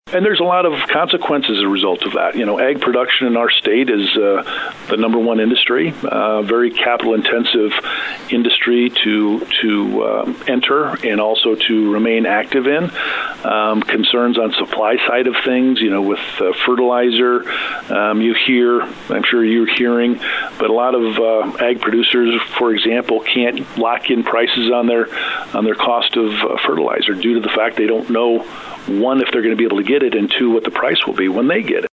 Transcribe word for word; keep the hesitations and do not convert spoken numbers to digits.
And there's a lot of consequences as a result of that. You know, ag production in our state is uh, the number one industry, uh, very capital-intensive industry to to uh, enter and also to remain active in. Um, concerns on supply side of things, you know, with uh, fertilizer, um, you hear, I'm sure you're hearing, but a lot of uh, ag producers, for example, can't lock in prices on their on their cost of uh, fertilizer due to the fact they don't know, one, if they're going to be able to get it, and two, what the price will be when they get it.